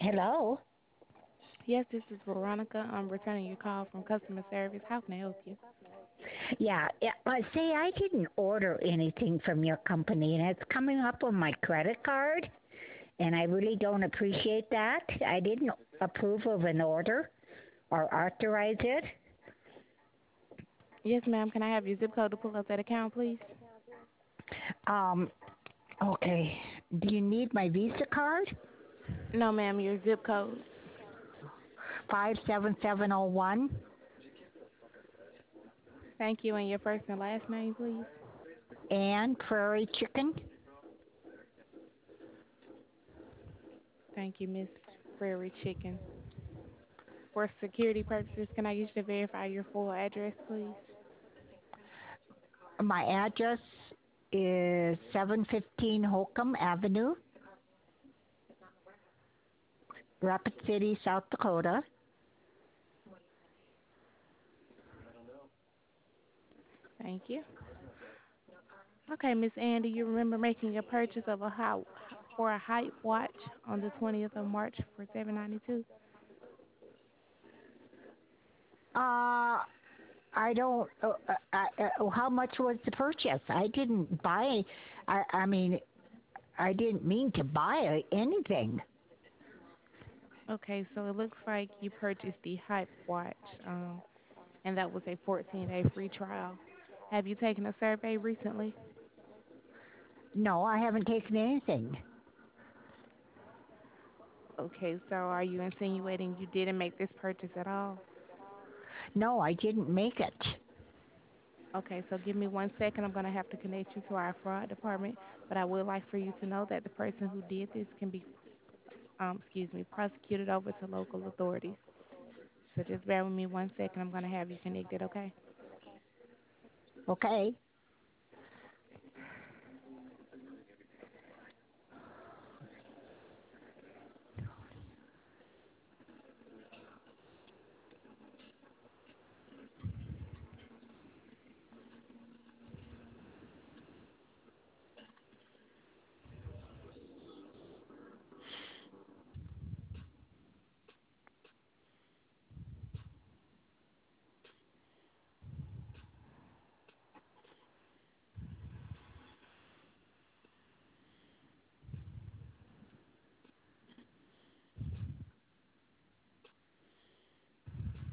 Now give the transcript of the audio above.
Hello? Yes, this is Veronica. I'm returning your call from customer service. How can I help you? Yeah. Say, I didn't order anything from your company, and it's coming up on my credit card, and I really don't appreciate that. I didn't approve of an order or authorize it. Yes, ma'am. Can I have your zip code to pull up that account, please? Um, okay. Do you need my Visa card? No, ma'am. Your zip code. 57701. Thank you. And your first and last name, please. And Prairie Chicken. Thank you, Miss Prairie Chicken. For security purposes, can I get you to verify your full address, please? My address is 715 Holcomb Avenue, Rapid City, South Dakota. Thank you. Okay, Miss Andy, you remember making a purchase of for a height watch on the 20th of March for 792? Uh, I don't. How much was the purchase? I didn't buy. I mean, I didn't mean to buy anything. Okay, so it looks like you purchased the Hype watch, and that was a 14-day free trial. Have you taken a survey recently? No, I haven't taken anything. Okay, so are you insinuating you didn't make this purchase at all? No, I didn't make it. Okay, so give me 1 second. I'm going to have to connect you to our fraud department, but I would like for you to know that the person who did this can be, prosecuted over to local authorities. So just bear with me 1 second. I'm going to have you connected, okay? Okay.